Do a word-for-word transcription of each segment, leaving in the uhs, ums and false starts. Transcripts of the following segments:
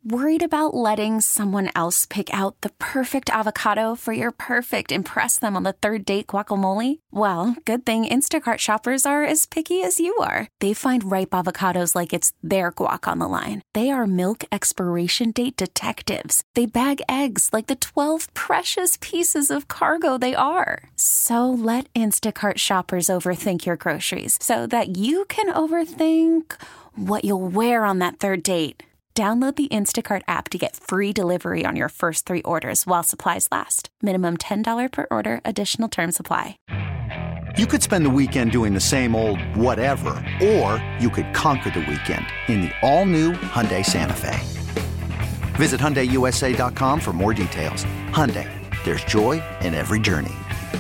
Worried about letting someone else pick out the perfect avocado for your perfect impress them on the third date guacamole? Well, good thing Instacart shoppers are as picky as you are. They find ripe avocados like it's their guac on the line. They are milk expiration date detectives. They bag eggs like the twelve precious pieces of cargo they are. So let Instacart shoppers overthink your groceries so that you can overthink what you'll wear on that third date. Download the Instacart app to get free delivery on your first three orders while supplies last. Minimum ten dollars per order. Additional terms apply. You could spend the weekend doing the same old whatever, or you could conquer the weekend in the all-new Hyundai Santa Fe. Visit Hyundai U S A dot com for more details. Hyundai, there's joy in every journey.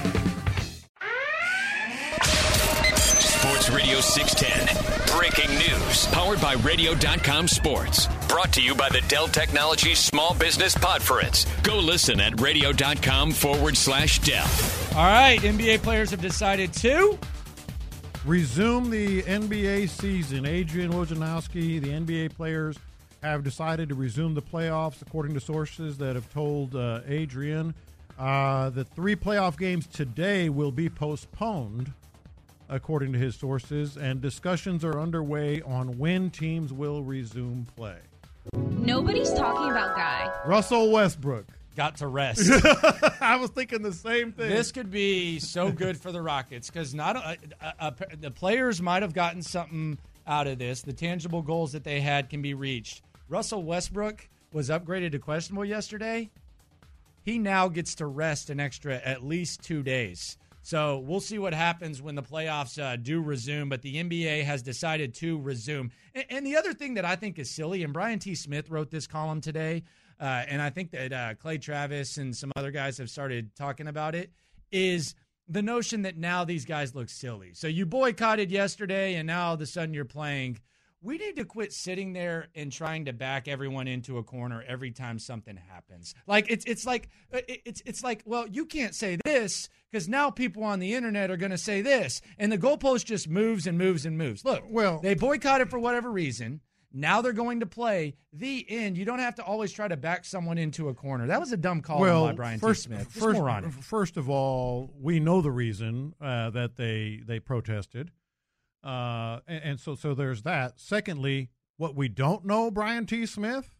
Sports Radio six ten. Breaking news. Powered by radio dot com Sports. Brought to you by the Dell Technologies Small Business Podference. Go listen at radio.com forward slash Dell. All right, N B A players have decided to resume the N B A season. Adrian Wojnarowski, the N B A players have decided to resume the playoffs, according to sources that have told uh, Adrian. Uh, the three playoff games today will be postponed, according to his sources, and discussions are underway on when teams will resume play. Nobody's talking about Guy. Russell Westbrook got to rest. I was thinking the same thing. This could be so good for the Rockets because not uh, uh, uh, the players might have gotten something out of this. The tangible goals that they had can be reached. Russell Westbrook was upgraded to questionable yesterday. He now gets to rest an extra at least two days. So we'll see what happens when the playoffs uh, do resume, but the N B A has decided to resume. And, and the other thing that I think is silly, and Brian T. Smith wrote this column today, uh, and I think that uh, Clay Travis and some other guys have started talking about it, is the notion that now these guys look silly. So you boycotted yesterday, and now all of a sudden you're playing. We need to quit sitting there and trying to back everyone into a corner every time something happens. Like it's it's like it's it's like, well, you can't say this because now people on the internet are going to say this, and the goalpost just moves and moves and moves. Look, well, they boycotted for whatever reason. Now they're going to play. The end. You don't have to always try to back someone into a corner. That was a dumb call well, by Brian first, T. Smith. Just first, moronic. First of all, we know the reason uh, that they they protested. Uh, and, and so, so there's that. Secondly, what we don't know, Brian T. Smith,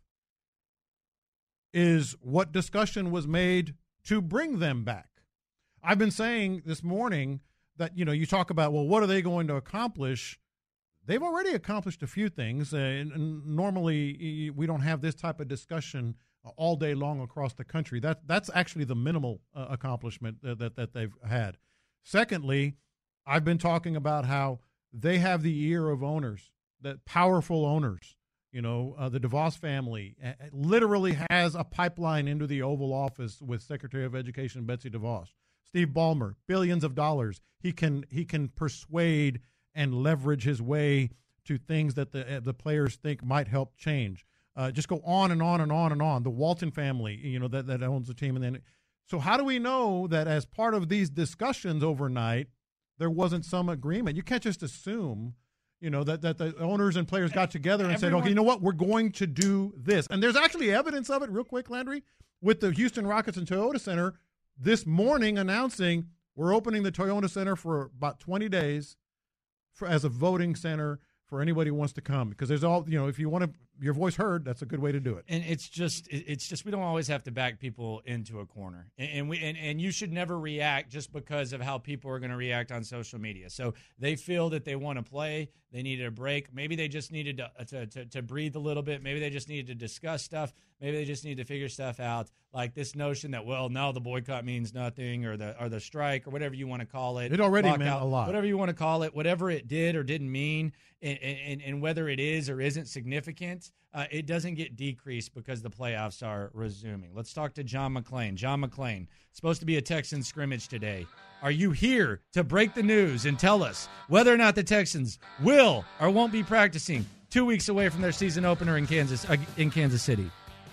is what discussion was made to bring them back. I've been saying this morning that, you know, you talk about, well, what are they going to accomplish? They've already accomplished a few things. Uh, and, and normally we don't have this type of discussion all day long across the country. That that's actually the minimal uh, accomplishment that, that, that they've had. Secondly, I've been talking about how they have the ear of owners, that powerful owners. You know, uh, the DeVos family uh, literally has a pipeline into the Oval Office with Secretary of Education Betsy DeVos. Steve Ballmer, billions of dollars. He can he can persuade and leverage his way to things that the uh, the players think might help change. Uh, just go on and on and on and on. The Walton family, you know, that, that owns the team. And then, so how do we know that as part of these discussions overnight, there wasn't some agreement? You can't just assume, you know, that, that the owners and players got together and Everyone. said, okay, you know what, we're going to do this. And there's actually evidence of it, real quick, Landry, with the Houston Rockets and Toyota Center this morning announcing we're opening the Toyota Center for about twenty days for, as a voting center for anybody who wants to come. Because there's all, you know, if you want to your voice heard, that's a good way to do it. And it's just, it's just, we don't always have to back people into a corner, and, and we, and, and you should never react just because of how people are going to react on social media. So they feel that they want to play, they needed a break. Maybe they just needed to, to, to, to breathe a little bit. Maybe they just needed to discuss stuff. Maybe they just need to figure stuff out. Like this notion that, well, now the boycott means nothing, or the, or the strike, or whatever you want to call it. It already lockout, meant a lot. Whatever you want to call it, whatever it did or didn't mean, and, and, and whether it is or isn't significant, Uh, it doesn't get decreased because the playoffs are resuming. Let's talk to John McClain. John McClain, supposed to be a Texans scrimmage today. Are you here to break the news and tell us whether or not the Texans will or won't be practicing two weeks away from their season opener in Kansas uh, in Kansas City?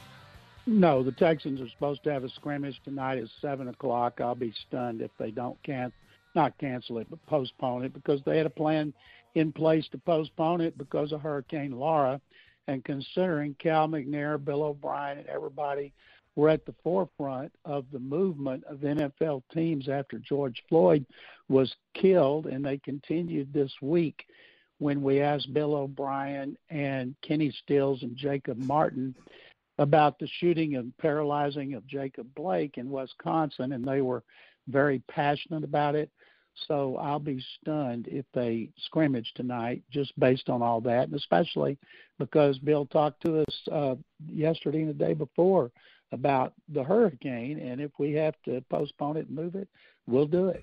No, the Texans are supposed to have a scrimmage tonight at seven o'clock. I'll be stunned if they don't can not cancel it, but postpone it, because they had a plan in place to postpone it because of Hurricane Laura. And considering Cal McNair, Bill O'Brien, and everybody were at the forefront of the movement of N F L teams after George Floyd was killed, and they continued this week when we asked Bill O'Brien and Kenny Stills and Jacob Martin about the shooting and paralyzing of Jacob Blake in Wisconsin, and they were very passionate about it. So I'll be stunned if they scrimmage tonight just based on all that, and especially because Bill talked to us uh, yesterday and the day before about the hurricane, and if we have to postpone it and move it, we'll do it.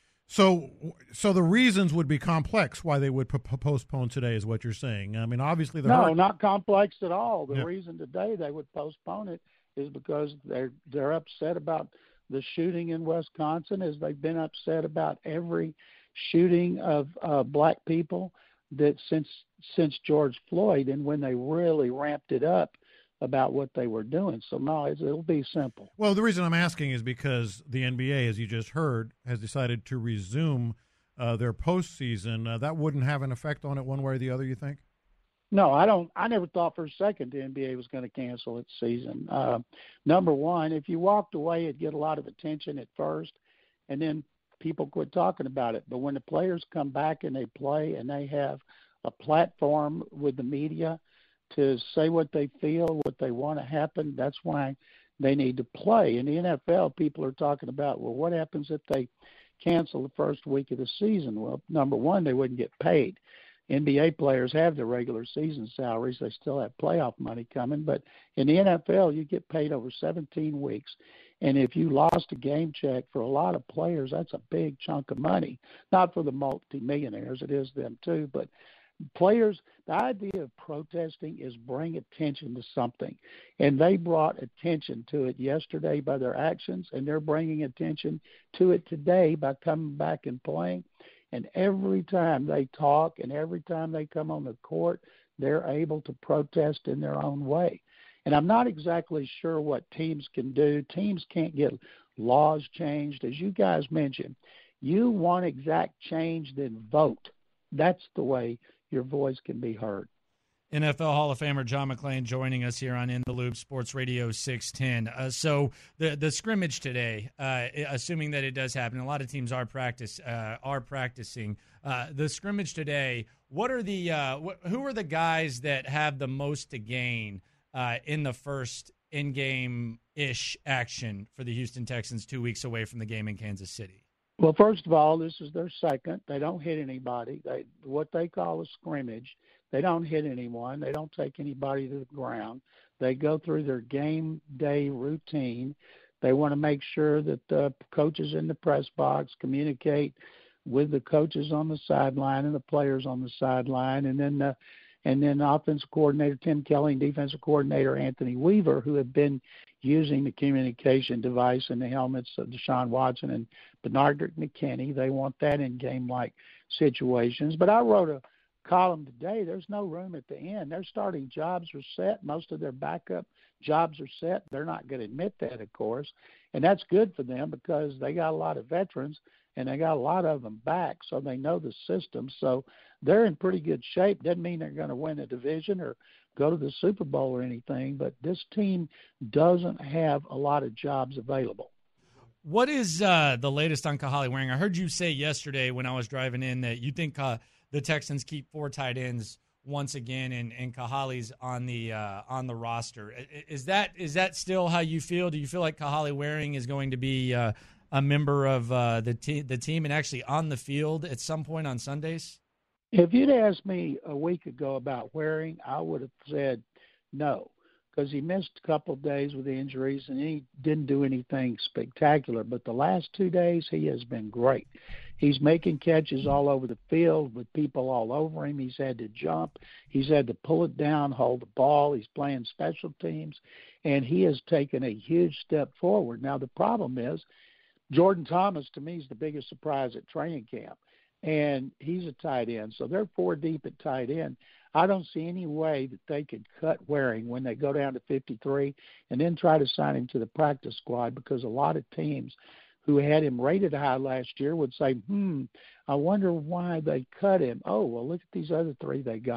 So so the reasons would be complex why they would p- postpone today is what you're saying. I mean, obviously the No, hur- not complex at all. The yeah. reason today they would postpone it is because they're they're upset about the shooting in Wisconsin, as they've been upset about every shooting of uh, black people that since since George Floyd, and when they really ramped it up about what they were doing. So no, it's, it'll be simple. Well, the reason I'm asking is because the N B A, as you just heard, has decided to resume uh, their postseason. Uh, that wouldn't have an effect on it one way or the other, you think? No, I don't. I never thought for a second the N B A was going to cancel its season. Uh, number one, if you walked away, it'd get a lot of attention at first, and then people quit talking about it. But when the players come back and they play and they have a platform with the media to say what they feel, what they want to happen, that's why they need to play. In the N F L, people are talking about, well, what happens if they cancel the first week of the season? Well, number one, they wouldn't get paid. N B A players have their regular season salaries. They still have playoff money coming. But in the N F L, you get paid over seventeen weeks. And if you lost a game check, for a lot of players, that's a big chunk of money. Not for the multimillionaires. It is them too. But players, the idea of protesting is bring attention to something. And they brought attention to it yesterday by their actions, and they're bringing attention to it today by coming back and playing. And every time they talk and every time they come on the court, they're able to protest in their own way. And I'm not exactly sure what teams can do. Teams can't get laws changed. As you guys mentioned, you want exact change, then vote. That's the way your voice can be heard. N F L Hall of Famer John McClain joining us here on In the Loop Sports Radio six ten. Uh, so the the scrimmage today, uh, assuming that it does happen, a lot of teams are practice uh, are practicing. Uh, the scrimmage today, what are the uh, wh- who are the guys that have the most to gain uh, in the first in-game ish action for the Houston Texans two weeks away from the game in Kansas City? Well, first of all, this is their second. They don't hit anybody. They what they call a scrimmage. They don't hit anyone. They don't take anybody to the ground. They go through their game day routine. They want to make sure that the coaches in the press box communicate with the coaches on the sideline and the players on the sideline, and then the, and then offensive coordinator Tim Kelly and defensive coordinator Anthony Weaver, who have been using the communication device in the helmets of Deshaun Watson and Bernard McKinney. They want that in game-like situations. But I wrote a column today. There's no room at the end. Their starting jobs are set. Most of their backup jobs are set. They're not going to admit that, of course, and that's good for them because they got a lot of veterans and they got a lot of them back, so they know the system. So they're in pretty good shape. Doesn't mean they're going to win a division or go to the Super Bowl or anything, but this team doesn't have a lot of jobs available. What is uh, the latest on Kahale Warring? I heard you say yesterday when I was driving in that you think uh, the Texans keep four tight ends once again, and, and Kahale's on the uh, on the roster. Is that is that still how you feel? Do you feel like Kahale Warring is going to be uh, a member of uh, the te- the team and actually on the field at some point on Sundays? If you'd asked me a week ago about Warring, I would have said no, because he missed a couple of days with injuries and he didn't do anything spectacular. But the last two days, he has been great. He's making catches all over the field with people all over him. He's had to jump. He's had to pull it down, hold the ball. He's playing special teams, and he has taken a huge step forward. Now, the problem is Jordan Thomas, to me, is the biggest surprise at training camp, and he's a tight end. So they're four deep at tight end. I don't see any way that they could cut Warring when they go down to fifty-three and then try to sign him to the practice squad, because a lot of teams who had him rated high last year would say, hmm, I wonder why they cut him. Oh, well, look at these other three they got.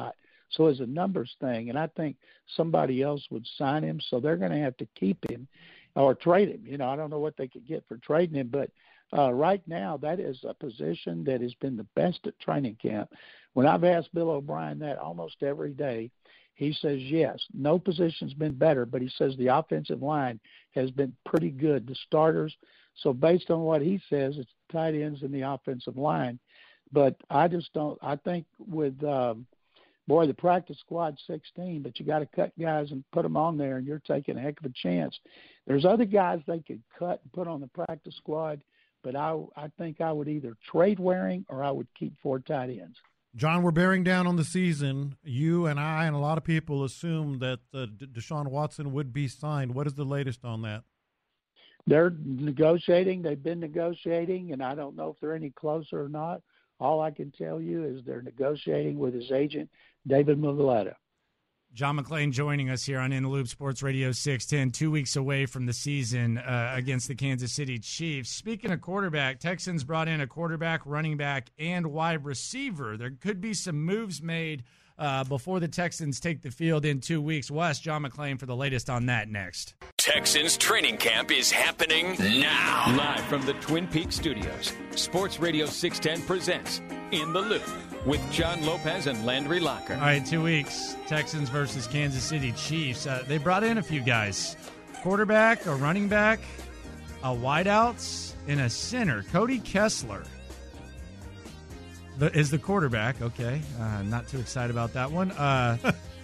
So it's a numbers thing, and I think somebody else would sign him, so they're going to have to keep him or trade him. You know, I don't know what they could get for trading him, but uh, right now that is a position that has been the best at training camp. When I've asked Bill O'Brien that almost every day, he says yes. No position's been better, but he says the offensive line has been pretty good. The starters, so based on what he says, it's the tight ends and the offensive line. But I just don't – I think with um, – boy, the practice squad's sixteen, but you got to cut guys and put them on there, and you're taking a heck of a chance. There's other guys they could cut and put on the practice squad, but I, I think I would either trade Waring or I would keep four tight ends. John, we're bearing down on the season. You and I and a lot of people assume that uh, Deshaun Watson would be signed. What is the latest on that? They're negotiating. They've been negotiating, and I don't know if they're any closer or not. All I can tell you is they're negotiating with his agent, David Mugoletta. John McClain joining us here on In the Loop Sports Radio six ten, two weeks away from the season uh, against the Kansas City Chiefs. Speaking of quarterback, Texans brought in a quarterback, running back, and wide receiver. There could be some moves made uh, before the Texans take the field in two weeks. We'll ask John McClain for the latest on that next. Texans training camp is happening now. Live from the Twin Peaks studios, Sports Radio six ten presents In the Loop with John Lopez and Landry Locker. All right, two weeks, Texans versus Kansas City Chiefs. Uh, they brought in a few guys. Quarterback, a running back, a wideouts, and a center. Cody Kessler the, is the quarterback. Okay, uh, not too excited about that one. Uh,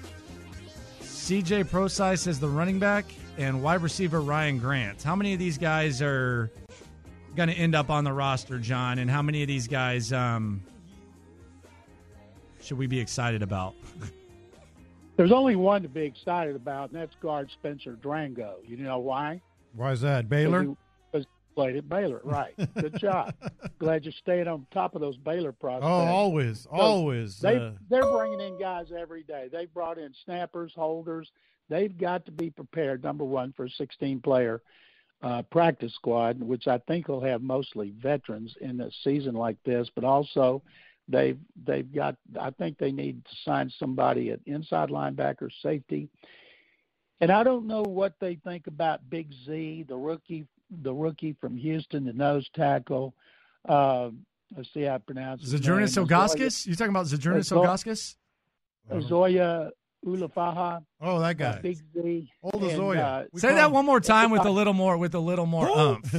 C J Prosise is the running back, and wide receiver Ryan Grant. How many of these guys are going to end up on the roster, John, and how many of these guys um, should we be excited about? There's only one to be excited about, and that's guard Spencer Drango. You know why? Why is that? Baylor? Because he played at Baylor, right. Good job. Glad you're staying on top of those Baylor prospects. Oh, always, so always. They, uh... They're bringing in guys every day. They've brought in snappers, holders. They've got to be prepared, number one, for a sixteen-player uh, practice squad, which I think will have mostly veterans in a season like this, but also they've they've got – I think they need to sign somebody at inside linebacker, safety. And I don't know what they think about Big Z, the rookie the rookie from Houston, the nose tackle. Uh, let's see how I pronounce his Zydrunas name. Ilgauskas? You're talking about Zydrunas Ilgauskas? Zoya Ulafaha. Oh, that guy. Uh, Big Z. Old Zoya. Uh, Say that one more time with a little more with a little more umph.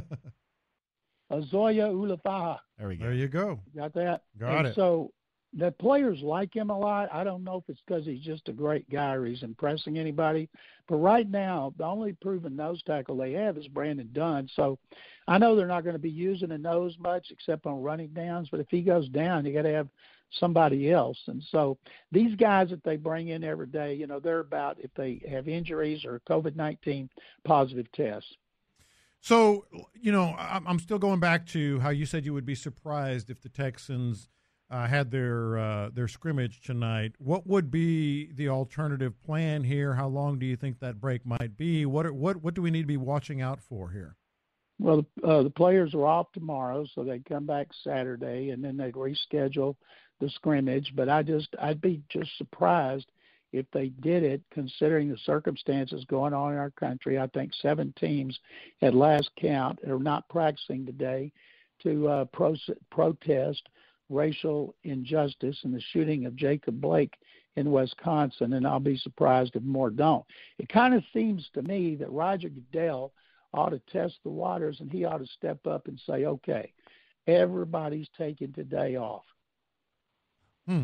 Zoya Ulafaha. There we go. There you go. Got that? Got and it. So the players like him a lot. I don't know if it's because he's just a great guy or he's impressing anybody. But right now, the only proven nose tackle they have is Brandon Dunn. So I know they're not going to be using a nose much except on running downs. But if he goes down, you got to have somebody else. And so these guys that they bring in every day, you know, they're about if they have injuries or COVID nineteen positive tests. So, you know, I'm still going back to how you said you would be surprised if the Texans uh, had their uh, their scrimmage tonight. What would be the alternative plan here? How long do you think that break might be? What are, what what do we need to be watching out for here? Well, uh, the players are off tomorrow, so they come back Saturday, and then they'd reschedule the scrimmage. But I just I'd be just surprised if they did it, considering the circumstances going on in our country. I think seven teams at last count are not practicing today to uh, pro- protest racial injustice and the shooting of Jacob Blake in Wisconsin, and I'll be surprised if more don't. It kind of seems to me that Roger Goodell ought to test the waters, and he ought to step up and say, okay, everybody's taking today off. Hmm.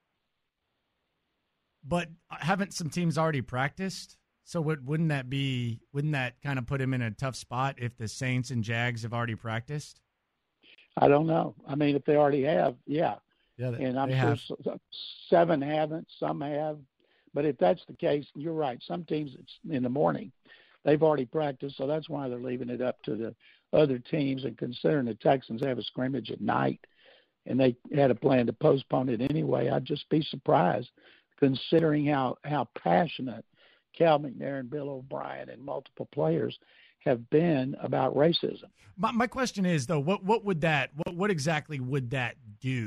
But haven't some teams already practiced? So would, wouldn't that be wouldn't that kind of put him in a tough spot if the Saints and Jags have already practiced? I don't know. I mean, if they already have, yeah. Yeah, they, and I'm they sure have. seven haven't, some have. But if that's the case, you're right. Some teams it's in the morning. They've already practiced, so that's why they're leaving it up to the other teams. And considering the Texans have a scrimmage at night and they had a plan to postpone it anyway, I'd just be surprised considering how, how passionate Cal McNair and Bill O'Brien and multiple players have been about racism. My, my question is, though, what what would that what what exactly would that do?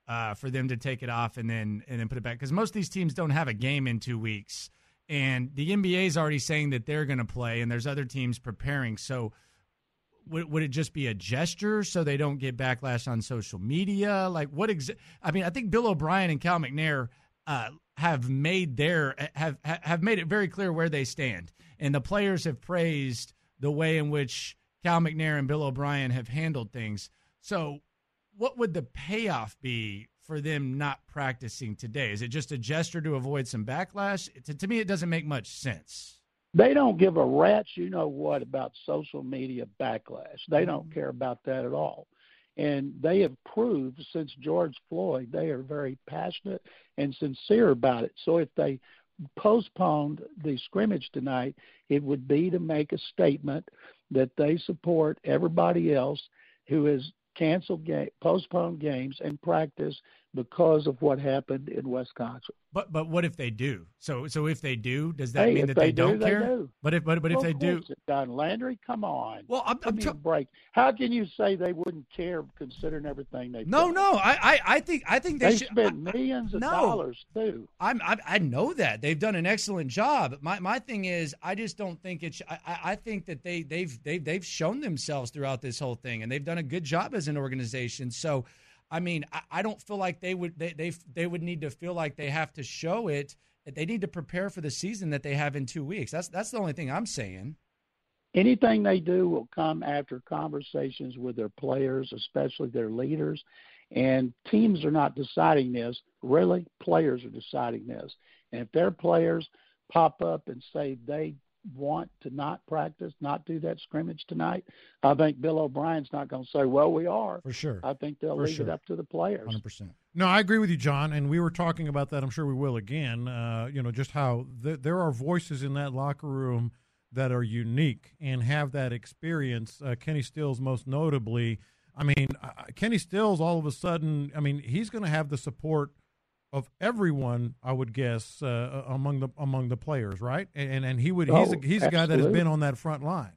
uh, for them to take it off and then and then put it back, because most of these teams don't have a game in two weeks, and the N B A is already saying that they're going to play, and there's other teams preparing. So would, would it just be a gesture so they don't get backlash on social media? Like what? Exa- I mean, I think Bill O'Brien and Cal McNair uh, have made their have have made it very clear where they stand, and the players have praised the way in which Cal McNair and Bill O'Brien have handled things. So what would the payoff be for them not practicing today? Is it just a gesture to avoid some backlash? To, to me, it doesn't make much sense. They don't give a rat's you know what about social media backlash. They don't care about that at all. And they have proved since George Floyd, they are very passionate and sincere about it. So if they postponed the scrimmage tonight, it would be to make a statement that they support everybody else who has canceled game, postponed games and practice because of what happened in Wisconsin. But but what if they do? So so if they do, does that hey, mean if that they, they do, don't they care? do. But if but but if well, they do, Don Landry, come on. Well, I'm, Give I'm me t- a break. How can you say they wouldn't care considering everything they've no done? no. I, I, I think I think they, They should spent I, millions of no. dollars too. I'm, I I know that they've done an excellent job. My my thing is, I just don't think it's. I, I think that they they've they've they've shown themselves throughout this whole thing, and they've done a good job as an organization. So, I mean, I, I don't feel like they would they, they they would need to feel like they have to show it. They need to prepare for the season that they have in two weeks. That's that's the only thing I'm saying. Anything they do will come after conversations with their players, especially their leaders. And teams are not deciding this. Really, players are deciding this. And if their players pop up and say they want to not practice, not do that scrimmage tonight, I think Bill O'Brien's not going to say, well, we are. For sure. I think they'll For leave sure. it up to the players. one hundred percent. No, I agree with you, John, and we were talking about that. I'm sure we will again. Uh, you know, just how th- there are voices in that locker room that are unique and have that experience. Uh, Kenny Stills, most notably. I mean, uh, Kenny Stills, all of a sudden, I mean, he's going to have the support of everyone, I would guess, uh, among the among the players, right? And and he would he's Oh, a, he's a guy that has absolutely. been on that front line.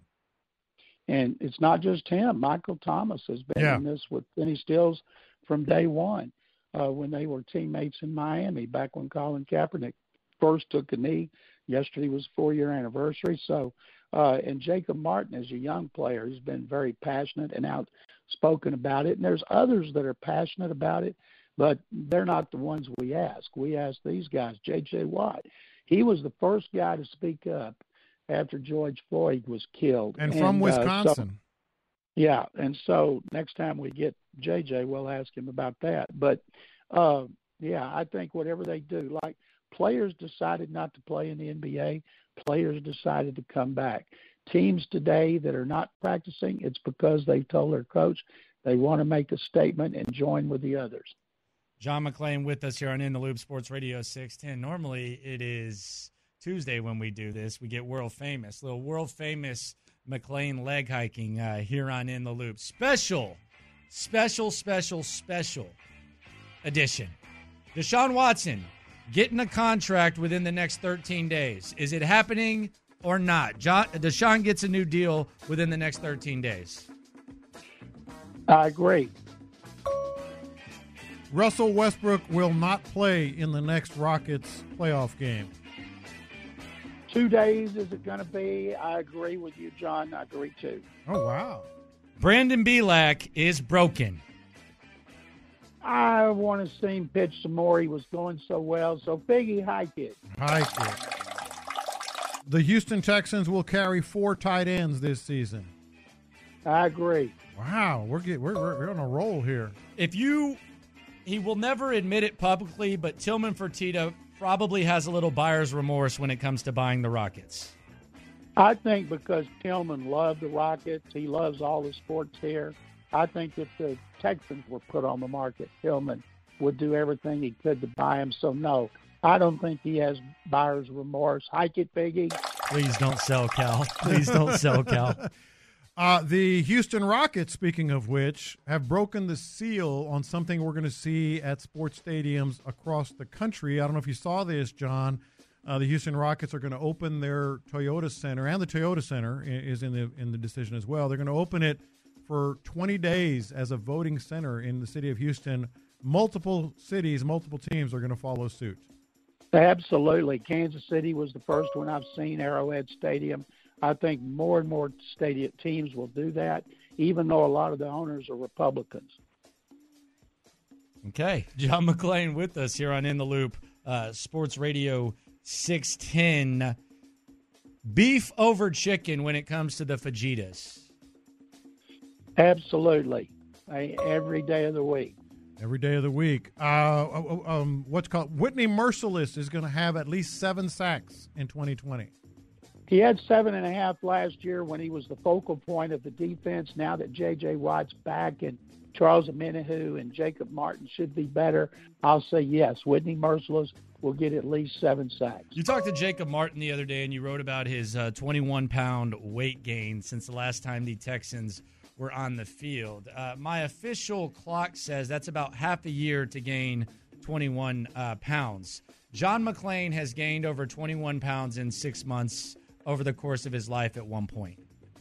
And it's not just him. Michael Thomas has been Yeah. in this with Kenny Stills from day one uh, when they were teammates in Miami, back when Colin Kaepernick first took a knee. Yesterday was four-year anniversary. So, uh, and Jacob Martin is a young player. He's been very passionate and outspoken about it. And there's others that are passionate about it, but they're not the ones we ask. We ask these guys. J J. Watt, he was the first guy to speak up after George Floyd was killed. And from uh, so- Wisconsin. yeah, and so next time we get J J, we'll ask him about that. But, uh, yeah, I think whatever they do, like players decided not to play in the N B A, players decided to come back. Teams today that are not practicing, it's because they told their coach they want to make a statement and join with the others. John McClain with us here on In the Loop Sports Radio six ten. Normally it is Tuesday when we do this. We get world famous, little world famous McClain leg hiking uh, here on In the Loop. Special, special, special, special edition. Deshaun Watson getting a contract within the next thirteen days. Is it happening or not? John, Deshaun gets a new deal within the next thirteen days. I agree. Russell Westbrook will not play in the next Rockets playoff game. Two days is it going to be? I agree with you, John. I agree, too. Oh, wow. Brandon Bielak is broken. I want to see him pitch some more. He was going so well. So, Biggie, hike it. Hike it. The Houston Texans will carry four tight ends this season. I agree. Wow, we're get, we're, we're on a roll here. If you, he will never admit it publicly, but Tillman Fertitta probably has a little buyer's remorse when it comes to buying the Rockets. I think because Tillman loved the Rockets, he loves all the sports here. I think if the Texans were put on the market, Tillman would do everything he could to buy him. So, no, I don't think he has buyer's remorse. Hike it, Biggie. Please don't sell, Cal. Please don't sell, Cal. Uh, the Houston Rockets, speaking of which, have broken the seal on something we're going to see at sports stadiums across the country. I don't know if you saw this, John. Uh, the Houston Rockets are going to open their Toyota Center, and the Toyota Center is in the in the decision as well. They're going to open it for twenty days as a voting center in the city of Houston multiple cities, multiple teams are going to follow suit. Absolutely. Kansas City was the first one I've seen, Arrowhead Stadium. I think more and more stadium teams will do that, even though a lot of the owners are Republicans. Okay. John McClain with us here on In the Loop, uh, Sports Radio six ten. Beef over chicken when it comes to the fajitas. Absolutely. I, every day of the week. Every day of the week. Uh, um, what's called Whitney Merciless is going to have at least seven sacks in twenty twenty. He had seven and a half last year when he was the focal point of the defense. Now that J J. Watt's back and Charles Omenihu and Jacob Martin should be better, I'll say yes. Whitney Merciless will get at least seven sacks. You talked to Jacob Martin the other day, and you wrote about his uh, twenty-one pound weight gain since the last time the Texans were on the field. Uh, my official clock says that's about half a year to gain twenty-one uh, pounds. John McClain has gained over twenty-one pounds in six months over the course of his life at one point.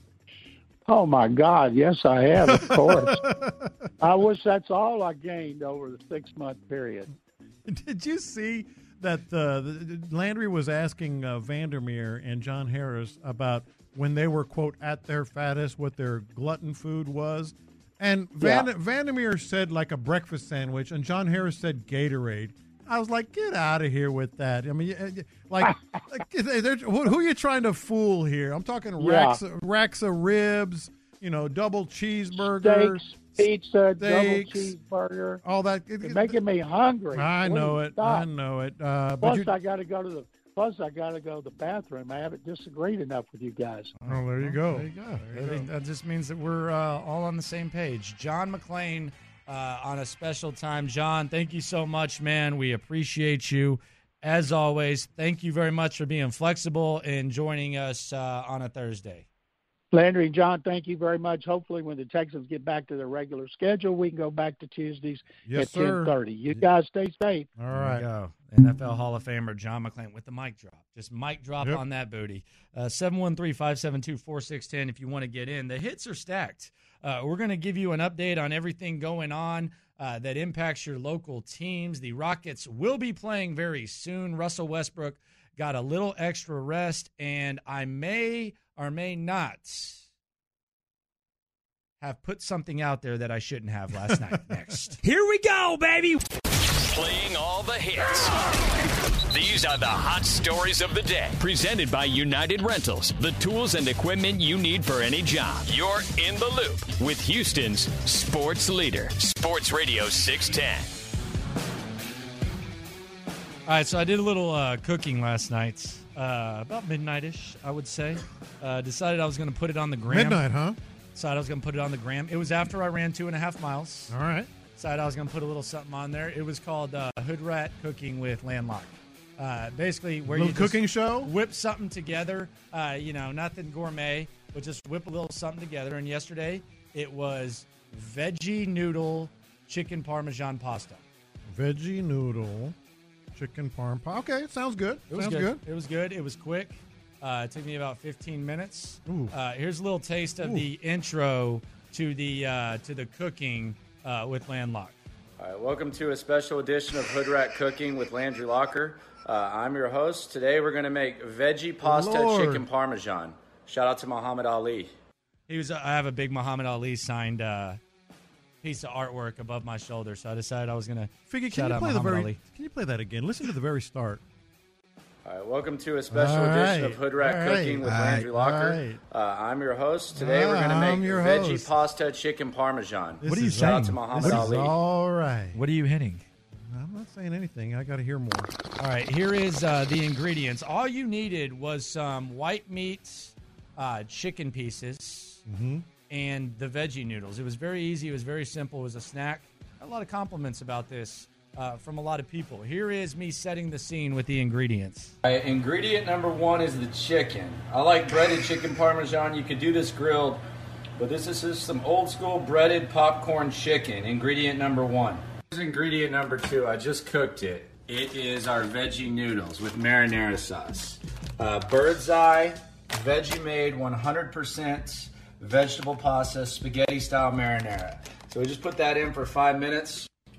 Oh, my God. Yes, I have, of course. I wish that's all I gained over the six-month period. Did you see that uh, the, Landry was asking uh, Vandermeer and John Harris about when they were, quote, at their fattest, what their glutton food was? And Van, yeah. Vandermeer said like a breakfast sandwich, and John Harris said Gatorade. I was like, get out of here with that. I mean, like, like who are you trying to fool here? I'm talking racks, yeah. racks of ribs, you know, double cheeseburger. Steaks, pizza, steaks, double cheeseburger. All that. You're making me hungry. I Please know it. stop. I know it. Uh, plus, but I got to go to the. Plus, I got to go to the bathroom. I haven't disagreed enough with you guys. Oh, there you go. There you go. There you that, go. that just means that we're uh, all on the same page. John McClain uh, on a special time. John, thank you so much, man. We appreciate you. As always, thank you very much for being flexible and joining us uh, on a Thursday. Landry and John, thank you very much. Hopefully when the Texans get back to their regular schedule, we can go back to Tuesdays yes, at sir. ten thirty. You guys stay safe. All right. There you go. N F L Hall of Famer John McClain with the mic drop. Just mic drop yep. on that booty. Uh, seven one three, five seven two, four six one zero if you want to get in. The hits are stacked. Uh, we're going to give you an update on everything going on uh, that impacts your local teams. The Rockets will be playing very soon. Russell Westbrook got a little extra rest, and I may or may not have put something out there that I shouldn't have last night. Next. Here we go, baby. Playing all the hits. These are the hot stories of the day. Presented by United Rentals, the tools and equipment you need for any job. You're in the loop with Houston's sports leader, Sports Radio six ten. All right, so I did a little uh, cooking last night, uh, about midnight-ish, I would say. Uh, decided I was going to put it on the gram. Midnight, huh? Decided I was going to put it on the gram. It was after I ran two and a half miles. All right. Decided I was going to put a little something on there. It was called uh, Hood Rat Cooking with Landlocked. Uh, basically, where little you cooking just show? whip something together. Uh, you know, nothing gourmet, but just whip a little something together. And yesterday, it was veggie noodle chicken parmesan pasta. Veggie noodle chicken parm. Okay, sounds good. It was sounds good. good. It was good. It was quick. Uh, it took me about fifteen minutes. Ooh. Uh, here's a little taste of Ooh. the intro to the uh, to the cooking uh, with Landlocked. All right, welcome to a special edition of Hood Rat Cooking with Landry Locker. Uh, I'm your host. Today we're going to make veggie pasta Lord. chicken parmesan. Shout out to Muhammad Ali. He was. I have a big Muhammad Ali signed uh, piece of artwork above my shoulder, so I decided I was going to Figgy, shout can you out play the Muhammad very? Ali. Can you play that again? Listen to the very start. All right, welcome to a special All edition right. of Hood Rat All Cooking right. with All Landry right. Locker. All right. Uh, I'm your host. Today we're going to Ah, make I'm your veggie host. pasta chicken parmesan. This What are you is- Shout out saying? to Muhammad This is Ali. all right. What are you hitting? I'm not saying anything. I got to hear more. All right, here is uh, the ingredients. All you needed was some white meat, uh, chicken pieces, Mm-hmm. and the veggie noodles. It was very easy. It was very simple. It was a snack. Got a lot of compliments about this uh, from a lot of people. Here is me setting the scene with the ingredients. All right, ingredient number one is the chicken. I like breaded chicken parmesan. You could do this grilled, but this is just some old school breaded popcorn chicken. Ingredient number one. Here's ingredient number two. I just cooked it. It is our veggie noodles with marinara sauce. Uh, Bird's Eye, veggie made one hundred percent vegetable pasta, spaghetti style marinara. So we just put that in for five minutes.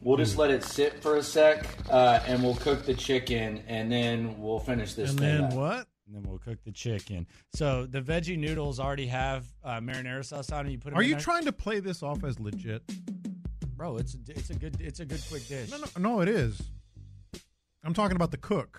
We'll just let it sit for a sec, uh, and we'll cook the chicken, and then we'll finish this And thing then up. what? And then we'll cook the chicken. So the veggie noodles already have uh, marinara sauce on it. You put them Are in you there. trying to play this off as legit? Bro, it's a, it's a good it's a good quick dish. No, no, no, it is. I'm talking about the cook.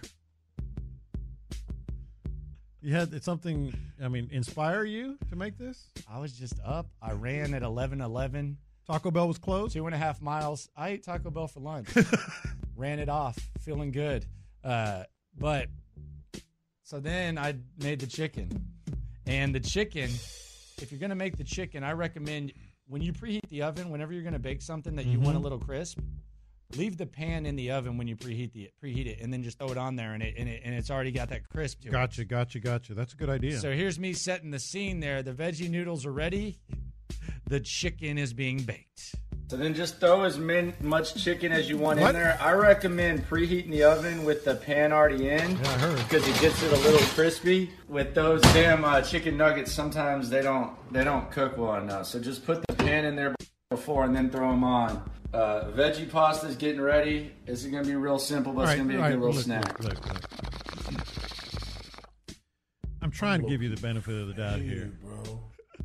You had it's something, I mean, inspire you to make this? I was just up. I ran at eleven eleven. Taco Bell was closed? Two and a half miles. I ate Taco Bell for lunch. Ran it off, feeling good. Uh, but so then I made the chicken. And the chicken, if you're going to make the chicken, I recommend when you preheat the oven, whenever you're going to bake something that you Mm-hmm. want a little crisp, leave the pan in the oven when you preheat the preheat it, and then just throw it on there, and it and, it, and it's already got that crisp to it. Gotcha, gotcha, gotcha. That's a good idea. So here's me setting the scene there. The veggie noodles are ready. The chicken is being baked. So then just throw as min- much chicken as you want What? in there. I recommend preheating the oven with the pan already in. Yeah, I heard. Because it gets it a little crispy. With those damn uh, chicken nuggets, sometimes they don't they don't cook well enough. So just put the pan in there before and then throw them on. Uh, veggie pasta's getting ready. This is going to be real simple, but All it's right, going to be a all good right, little look, snack. look, look, look. I'm trying to give you the benefit of the doubt here. bro.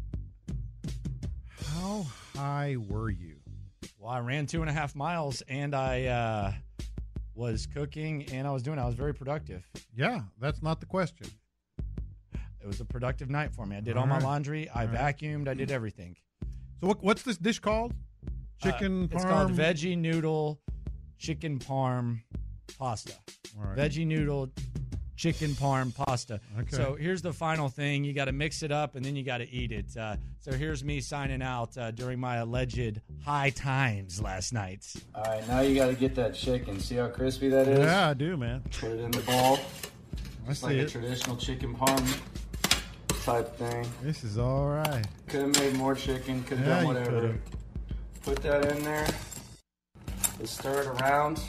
How high were you? Well, I ran two and a half miles, and I uh, was cooking, and I was doing. I was very productive. Yeah, that's not the question. It was a productive night for me. I did All all, my right. laundry. I All right. vacuumed. I did everything. So what, what's this dish called? Chicken Uh, parm? It's called veggie noodle chicken parm pasta. All right. Veggie noodle chicken parm pasta. Okay. So here's the final thing. You got to mix it up, and then you got to eat it. Uh, so here's me signing out uh, during my alleged high times last night. All right, now you got to get that chicken. See how crispy that is? Yeah, I do, man. Put it in the bowl. I It's see like a it. traditional chicken parm type thing. This is all right. Could have made more chicken. Could have Yeah, done you whatever. could've. Put that in there. Let's stir it around.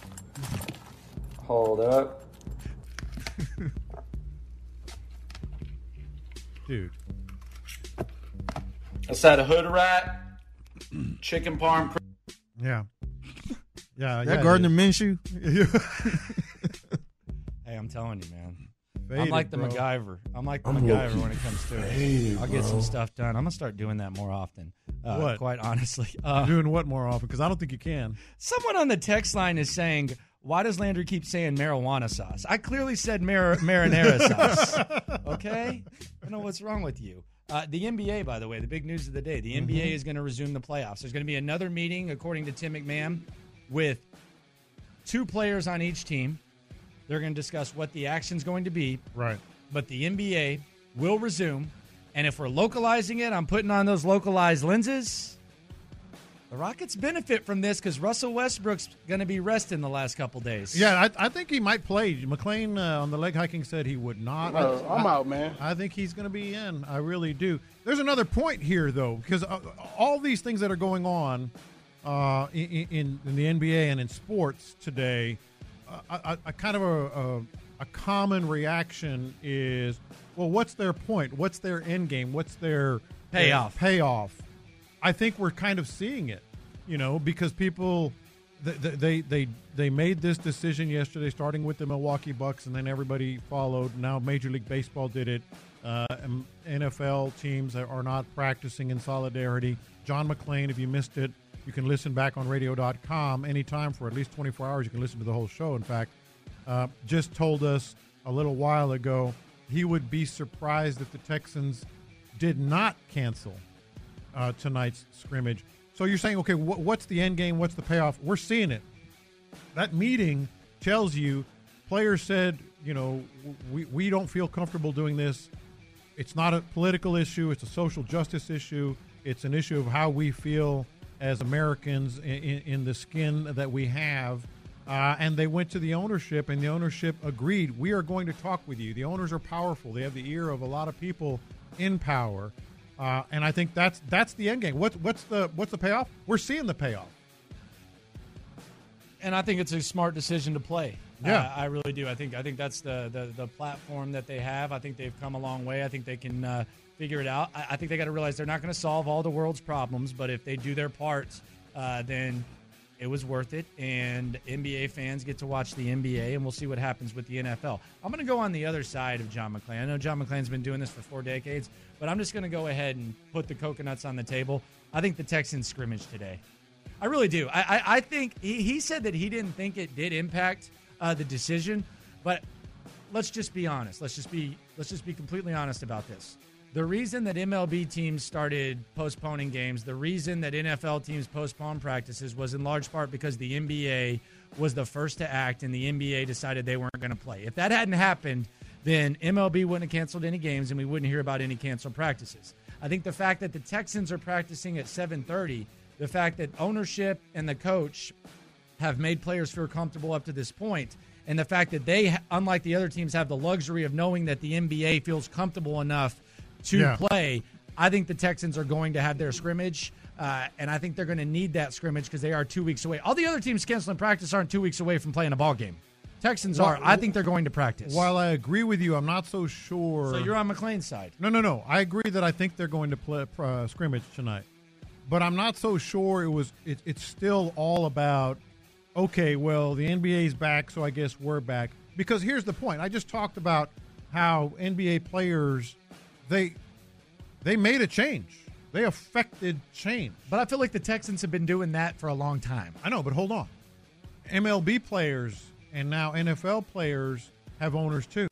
Hold up. Dude. That's that a hood rat. Chicken parm. Yeah. Yeah. That yeah, Gardner it Minshew? is. Hey, I'm telling you, man. Faded, I'm like the bro. MacGyver. I'm like the I'm MacGyver low-key when it comes to it. faded, I'll get some bro. stuff done. I'm gonna start doing that more often. Uh, What? Quite honestly, uh, Doing what more often? Because I don't think you can. someone on the text line is saying, "Why does Landry keep saying marijuana sauce?" I clearly said mar- marinara sauce. Okay, I don't know what's wrong with you. Uh, the N B A, by the way, the big news of the day: the N B A Mm-hmm. is going to resume the playoffs. There's going to be another meeting, according to Tim McMahon, with two players on each team. They're going to discuss what the action's going to be. Right. But the N B A will resume, and if we're localizing it, I'm putting on those localized lenses. The Rockets benefit from this because Russell Westbrook's going to be resting the last couple days. Yeah, I, I think he might play. McLean uh, on the leg hiking said he would not. Uh, I'm out, man. I think he's going to be in. I really do. There's another point here, though, because uh, all these things that are going on uh, in, in, in the N B A and in sports today, uh, a, a kind of a, a, a common reaction is, well, what's their point? What's their end game? What's their Payoff. Their payoff. I think we're kind of seeing it, you know, because people they they they, they made this decision yesterday, starting with the Milwaukee Bucks, and then everybody followed. Now Major League Baseball did it. Uh, and N F L teams are not practicing in solidarity. John McClain, if you missed it, you can listen back on radio dot com anytime for at least twenty-four hours. You can listen to the whole show, in fact. Uh, just told us a little while ago he would be surprised if the Texans did not cancel uh, tonight's scrimmage. So you're saying, okay, wh- what's the end game? What's the payoff? We're seeing it. That meeting tells you players said, you know, we, we don't feel comfortable doing this. It's not a political issue. It's a social justice issue. It's an issue of how we feel as Americans in, in, in the skin that we have. Uh, and they went to the ownership, and the ownership agreed. We are going to talk with you. The owners are powerful. They have the ear of a lot of people in power. Uh, and I think that's that's the end game. What's what's the what's the payoff? We're seeing the payoff. And I think it's a smart decision to play. Yeah. Uh, I really do. I think I think that's the, the, the platform that they have. I think they've come a long way. I think they can uh, figure it out. I, I think they got to realize they're not going to solve all the world's problems, but if they do their part, uh, then it was worth it, and N B A fans get to watch the N B A, and we'll see what happens with the N F L. I'm going to go on the other side of John McClain. I know John McClain's been doing this for four decades, but I'm just going to go ahead and put the coconuts on the table. I think the Texans scrimmage today. I really do. I, I, I think he, he said that he didn't think it did impact uh, the decision, but let's just be honest. Let's just be let's just be completely honest about this. The reason that M L B teams started postponing games, the reason that N F L teams postponed practices was in large part because the N B A was the first to act and the N B A decided they weren't going to play. If that hadn't happened, then M L B wouldn't have canceled any games and we wouldn't hear about any canceled practices. I think the fact that the Texans are practicing at seven thirty, the fact that ownership and the coach have made players feel comfortable up to this point, and the fact that they, unlike the other teams, have the luxury of knowing that the N B A feels comfortable enough to yeah. play, I think the Texans are going to have their scrimmage, uh, and I think they're going to need that scrimmage because they are two weeks away. All the other teams canceling practice aren't two weeks away from playing a ball game. Texans well, are. I think they're going to practice. While I agree with you, I'm not so sure. So you're on McClain's side. No, no, no. I agree that I think they're going to play uh, scrimmage tonight, but I'm not so sure it was. It, it's still all about, okay, well, the N B A's back, so I guess we're back. Because here's the point. I just talked about how N B A players – They they made a change. They affected change. But I feel like the Texans have been doing that for a long time. I know, but hold on. M L B players and now N F L players have owners too.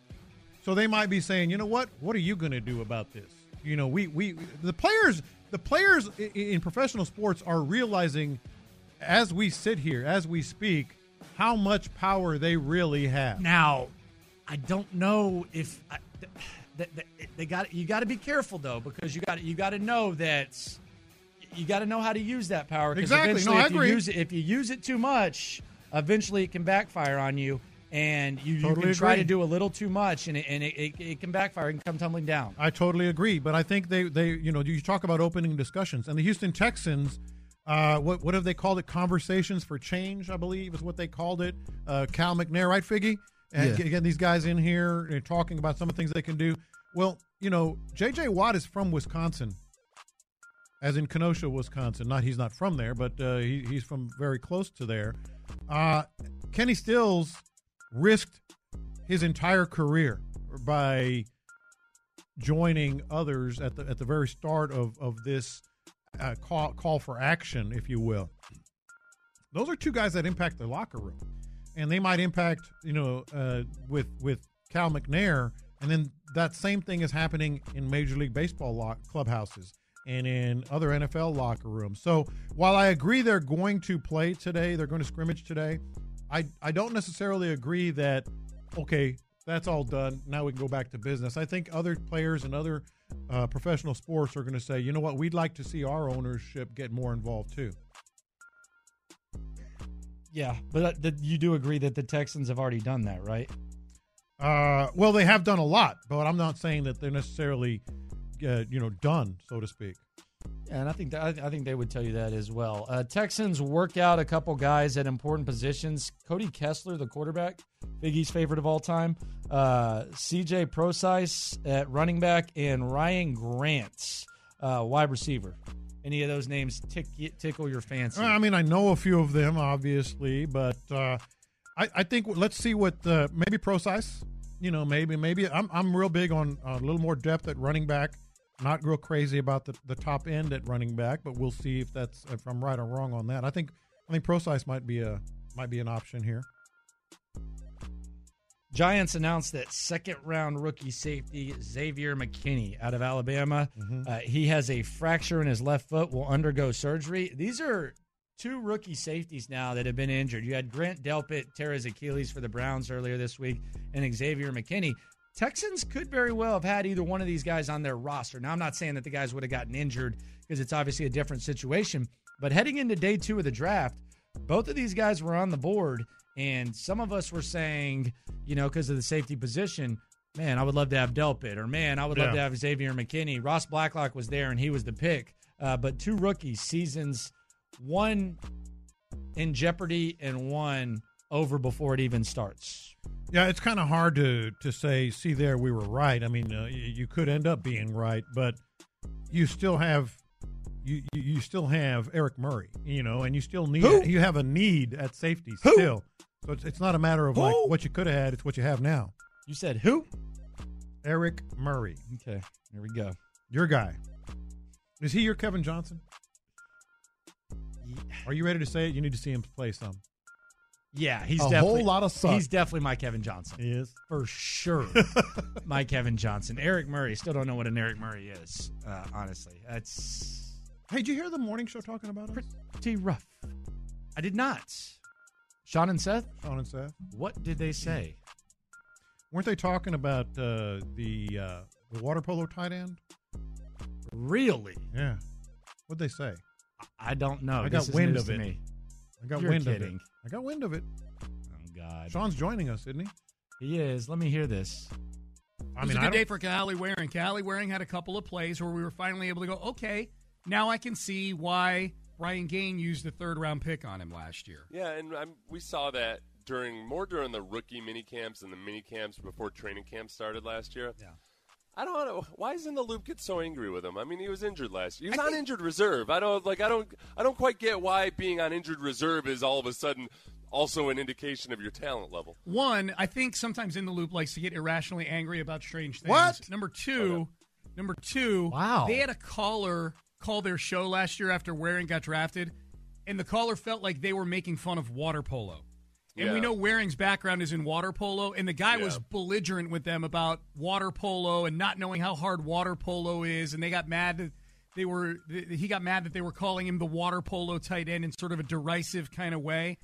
So they might be saying, you know what? What are you going to do about this? You know, we, we the players the players in professional sports are realizing as we sit here, as we speak, how much power they really have. Now, I don't know if I, They, they got you got to be careful though, because you got you got to know that you got to know how to use that power. Exactly. Eventually, no, I if agree. You use it, if you use it too much, eventually it can backfire on you, and you, totally you can agree. try to do a little too much, and it, and it, it, it can backfire and come tumbling down. I totally agree, but I think they they you know you talk about opening discussions, and the Houston Texans. Uh, what what have they called it? Conversations for Change, I believe, is what they called it. Uh, Cal McNair, right, Figgy? And yeah. getting these guys in here and talking about some of the things they can do. Well, you know, J J. Watt is from Wisconsin, as in Kenosha, Wisconsin. Not he's not from there, but uh, he, he's from very close to there. Uh, Kenny Stills risked his entire career by joining others at the at the very start of of this uh, call call for action, if you will. Those are two guys that impact the locker room. And they might impact, you know, uh, with with Cal McNair, and then that same thing is happening in Major League Baseball lock, clubhouses and in other N F L locker rooms. So while I agree they're going to play today, they're going to scrimmage today, I, I don't necessarily agree that, okay, that's all done, now we can go back to business. I think other players and other uh, professional sports are going to say, you know what, we'd like to see our ownership get more involved too. Yeah, but uh, you do agree that the Texans have already done that, right? Uh, well, they have done a lot, but I'm not saying that they're necessarily, uh, you know, done, so to speak. Yeah, and I think that, I, I think they would tell you that as well. Uh, Texans work out a couple guys at important positions. Cody Kessler, the quarterback, Biggie's favorite of all time. Uh, C J Prosise at running back, and Ryan Grant, uh, wide receiver. Any of those names tick, tickle your fancy? I mean, I know a few of them, obviously, but uh, I, I think let's see what uh, maybe Prosise. You know, maybe maybe I'm I'm real big on uh, a little more depth at running back. Not real crazy about the, the top end at running back, but we'll see if that's if I'm right or wrong on that. I think I think Prosise might be a might be an option here. Giants announced that second-round rookie safety Xavier McKinney out of Alabama. Mm-hmm. Uh, he has a fracture in his left foot, will undergo surgery. These are two rookie safeties now that have been injured. You had Grant Delpit tear his Achilles for the Browns earlier this week, and Xavier McKinney. Texans could very well have had either one of these guys on their roster. Now, I'm not saying that the guys would have gotten injured because it's obviously a different situation, but heading into day two of the draft, both of these guys were on the board. And some of us were saying, you know, because of the safety position, man, I would love to have Delpit, or man, I would love yeah. to have Xavier McKinney. Ross Blacklock was there, and he was the pick. Uh, but two rookies, seasons, one in jeopardy and one over before it even starts. Yeah, it's kind of hard to to say, see there, we were right. I mean, uh, you could end up being right, but you still have you, you, you still have Eric Murray, you know, and you still need Who? you have a need at safety Who? still. So it's, it's not a matter of Who? like what you could have had; it's what you have now. You said who? Eric Murray, Okay, here we go. your guy. Is he your Kevin Johnson? Are you ready to say it? You need to see him play some. Yeah, he's A definitely whole lot of suck. He's definitely my Kevin Johnson. He is. For sure. My Kevin Johnson. Eric Murray. Still don't know what an Eric Murray is, uh, honestly. That's Hey, did you hear the morning show talking about us? pretty rough. I did not. Sean and Seth, Sean and Seth. what did they say? Weren't they talking about uh, the uh, the water polo tight end? Really? Yeah. What'd they say? I don't know. I got This is wind news of to it. me. I got You're wind of kidding. it. I got wind of it. Oh, God. Sean's joining us, isn't he? He is. Let me hear this. I It was mean, a I good don't- day for Kahali Waring. Kahali Waring had a couple of plays where we were finally able to go, okay, now I can see why Brian Gain used the third round pick on him last year. Yeah, and um, we saw that during more during the rookie mini camps and the mini camps before training camp started last year. Yeah. I don't know why isn't the Loop get so angry with him. I mean, he was injured last year. He was on injured reserve. I don't like. I don't. I don't quite get why being on injured reserve is all of a sudden also an indication of your talent level. One, I think sometimes In the Loop likes to get irrationally angry about strange things. What? Number two, number two, Wow. they had a caller call their show last year after Waring got drafted, and the caller felt like they were making fun of water polo. And Yeah. we know Waring's background is in water polo, and the guy Yeah. was belligerent with them about water polo and not knowing how hard water polo is, and they got mad that they were he got mad that they were calling him the water polo tight end in sort of a derisive kind of way.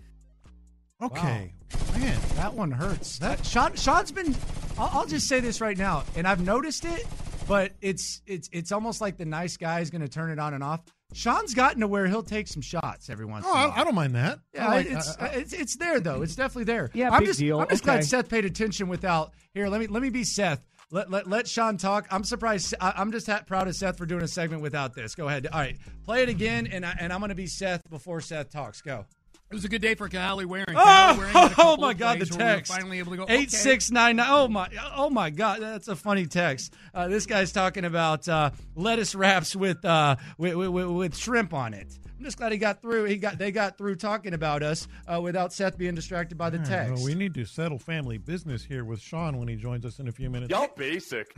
Okay. Man. That one hurts. That Sean, Sean's been. I'll, I'll just say this right now, and I've noticed it, but it's it's it's almost like the nice guy is going to turn it on and off. Sean's gotten to where he'll take some shots every once. Oh, in a while. I, I don't mind that. Yeah, I like- it's, I- I- it's it's there though. It's definitely there. Yeah, I'm big just, deal. I'm just Okay. glad Seth paid attention. Without here, let me let me be Seth. Let let, let Sean talk. I'm surprised. I, I'm just ha- proud of Seth for doing a segment without this. Go ahead. All right, play it again, and I, and I'm going to be Seth before Seth talks. Go. It was a good day for Kahali Waring. Oh, Kahali Waring had a couple oh my of God, the plays where we were text. finally able to go Eight okay. six nine nine. Oh my, oh my God, that's a funny text. Uh, this guy's talking about uh, lettuce wraps with, uh, with, with with shrimp on it. I'm just glad he got through. He got they got through talking about us uh, without Seth being distracted by the All right, text. well, we need to settle family business here with Sean when he joins us in a few minutes. Y'all basic.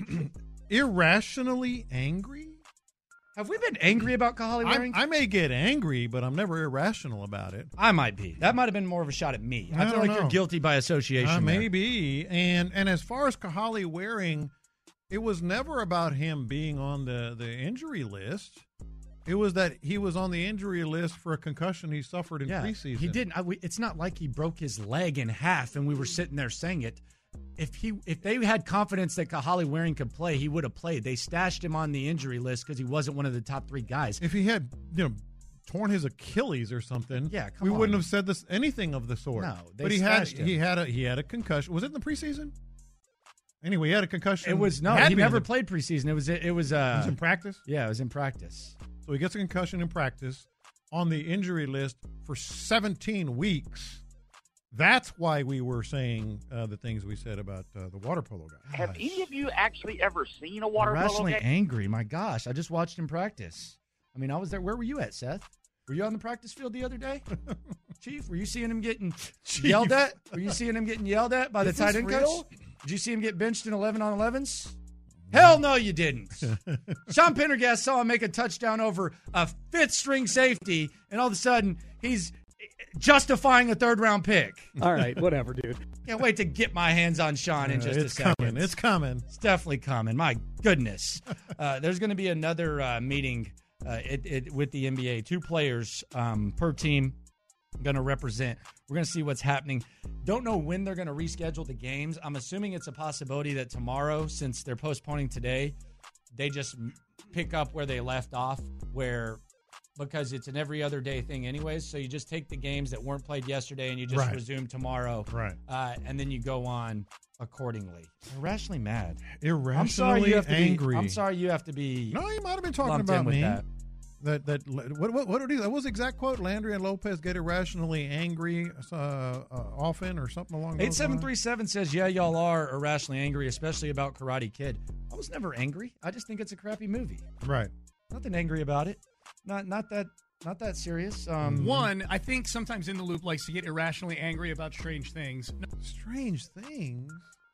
Irrationally angry? Have we been angry about Kahali I, Waring? I may get angry, but I'm never irrational about it. I might be. That might have been more of a shot at me. I, I feel don't like know. you're guilty by association. Uh, there. maybe. And and as far as Kahali Waring, it was never about him being on the, the injury list. It was that he was on the injury list for a concussion he suffered in Yeah, preseason. he didn't. I, we, it's not like he broke his leg in half, and we were sitting there saying it. If he, if they had confidence that Kahali Waring could play, he would have played. They stashed him on the injury list because he wasn't one of the top three guys. If he had, you know, torn his Achilles or something, Yeah, come we on. wouldn't have said this anything of the sort. No, they but he had stashed him. he had a he had a concussion. Was it in the preseason? Anyway, he had a concussion. It was no, It had he to be in never the- played preseason. It was it was uh, It was in practice. yeah, it was in practice. So he gets a concussion in practice on the injury list for seventeen weeks. That's why we were saying uh, the things we said about uh, the water polo guy. Have any of you actually ever seen a water polo Irrationally game? angry. My gosh, I just watched him practice. I mean, I was there. Where were you at, Seth? Were you on the practice field the other day, Chief? Were you seeing him getting yelled at? Were you seeing him getting yelled at by the Is tight this end real? coach? Did you see him get benched in eleven on elevens? Hell no, you didn't. Sean Pendergast saw him make a touchdown over a fifth string safety, and all of a sudden he's justifying a third round pick. All right, whatever, dude. Can't wait to get my hands on Sean in Uh, just it's a second. coming. It's coming. It's definitely coming. My goodness. Uh, there's going to be another uh, meeting uh, it, it, with the N B A. Two players um, per team going to represent. We're going to see what's happening. Don't know when they're going to reschedule the games. I'm assuming it's a possibility that tomorrow, since they're postponing today, they just m- pick up where they left off, where because it's an every other day thing anyways. So you just take the games that weren't played yesterday and you just Right. resume tomorrow. Right. Uh, and then you go on accordingly. Irrationally mad. Irrationally I'm sorry you have to angry. Be, I'm sorry you have to be. No, you might have been talking lumped about in with me. that. That that what what what, did he, what was the exact quote? Landry and Lopez get irrationally angry uh, uh, often, or something along those Eight seven lines? three seven says, "Yeah, y'all are irrationally angry, especially about Karate Kid." I was never angry. I just think it's a crappy movie. Right. Nothing angry about it. Not not that not that serious. Um, One, I think sometimes In the Loop likes to get irrationally angry about strange things. No, Strange things.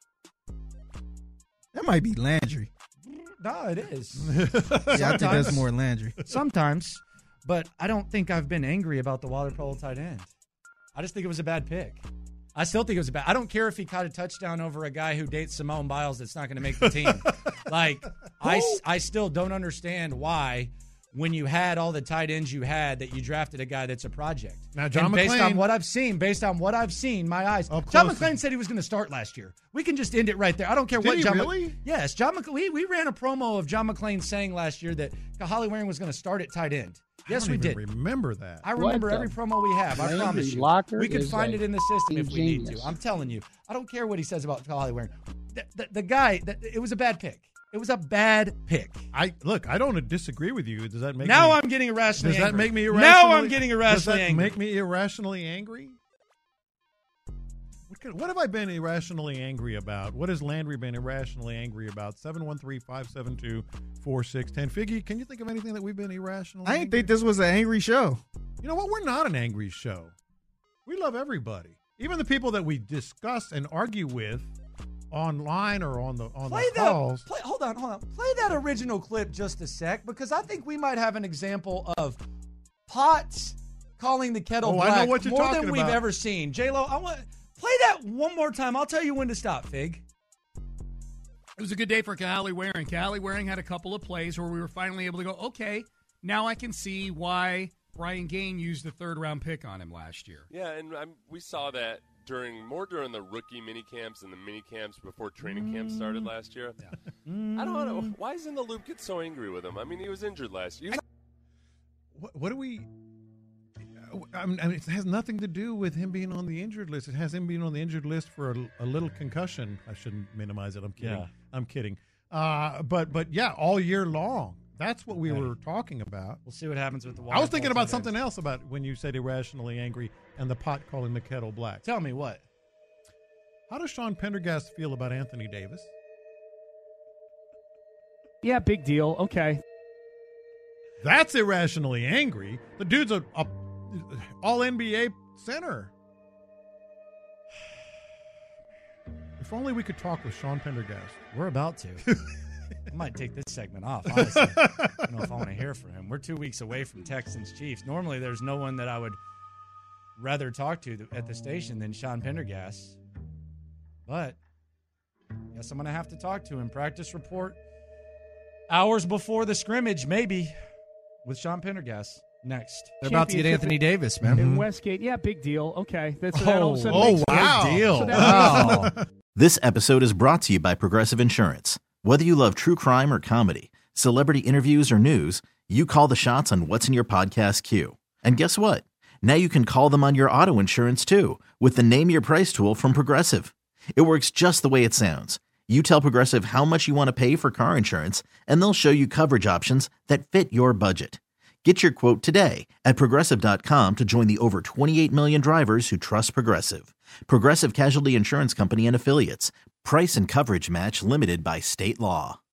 That might be Landry. No, it is. Yeah, I think that's more Landry. Sometimes, but I don't think I've been angry about the water polo tight end. I just think it was a bad pick. I still think it was a bad. I don't care if he caught a touchdown over a guy who dates Simone Biles that's not going to make the team. Like, I, I still don't understand why, when you had all the tight ends you had, that you drafted a guy that's a project. Now, John and based McClain, on what I've seen, based on what I've seen, my eyes. John McClain said he was going to start last year. We can just end it right there. I don't care Did what he John. really? Mc, yes, John McClain. We, we ran a promo of John McClain saying last year that Kahale Waring was going to start at tight end. Yes, I don't we even did. Remember that? I remember What every the promo we have. I Landry promise you. Locker We could is find a it in the system if we need genius. to. I'm telling you. I don't care what he says about Kahale Waring. The, the, the guy, the, it was a bad pick. It was a bad pick. I look. I don't disagree with you. Does that make now me, I'm getting irrationally Does that angry. make me irrationally? Now I'm getting irrationally Does that angry. make me irrationally angry? What, could, what have I been irrationally angry about? What has Landry been irrationally angry about? seven one three, five seven two, four six one zero. Figgy, can you think of anything that we've been irrationally I didn't angry? think this was an angry show. You know what? We're not an angry show. We love everybody. Even the people that we discuss and argue with online or on the on Play the that. calls. Play, hold on, hold on. Play that original clip just a sec, because I think we might have an example of Potts calling the kettle Oh, black I know what you're more talking than we've about. ever seen. J-Lo, I want play that one more time. I'll tell you when to stop, Fig. it was a good day for Kahale Waring. Kahale Waring had a couple of plays where we were finally able to go, okay, now I can see why Brian Gain used the third round pick on him last year. Yeah, and um, we saw that during more during the rookie mini camps and the mini camps before training camp started last year. Yeah. I don't know. Why is In the Loop get so angry with him? I mean, he was injured last year. What, what do we? I mean, I mean, it has nothing to do with him being on the injured list. It has him being on the injured list for a, a little concussion. I shouldn't minimize it. I'm kidding. Yeah. I'm kidding. Uh, but but yeah, all year long. That's what we Right. were talking about. We'll see what happens with the water. I was thinking polo about tight something ends. else about when you said irrationally angry and the pot calling the kettle black. Tell me what. How does Sean Pendergast feel about Anthony Davis? Yeah, big deal. Okay. That's irrationally angry. The dude's a, a all N B A center. If only we could talk with Sean Pendergast. We're about to. I might take this segment off, honestly. I don't know if I want to hear from him. We're two weeks away from Texans Chiefs. Normally, there's no one that I would rather talk to at the station than Sean Pendergast. But guess I'm going to have to talk to him. Practice report hours before the scrimmage, maybe, with Sean Pendergast next. They're about to get Anthony Davis, man. In Westgate, yeah, big deal. Okay. That's that all of a sudden oh makes wow. sense. Deal. So that Wow. This episode is brought to you by Progressive Insurance. Whether you love true crime or comedy, celebrity interviews or news, you call the shots on what's in your podcast queue. And guess what? Now you can call them on your auto insurance too with the Name Your Price tool from Progressive. It works just the way it sounds. You tell Progressive how much you want to pay for car insurance, and they'll show you coverage options that fit your budget. Get your quote today at Progressive dot com to join the over twenty-eight million drivers who trust Progressive. Progressive Casualty Insurance Company and Affiliates. Price and coverage match limited by state law.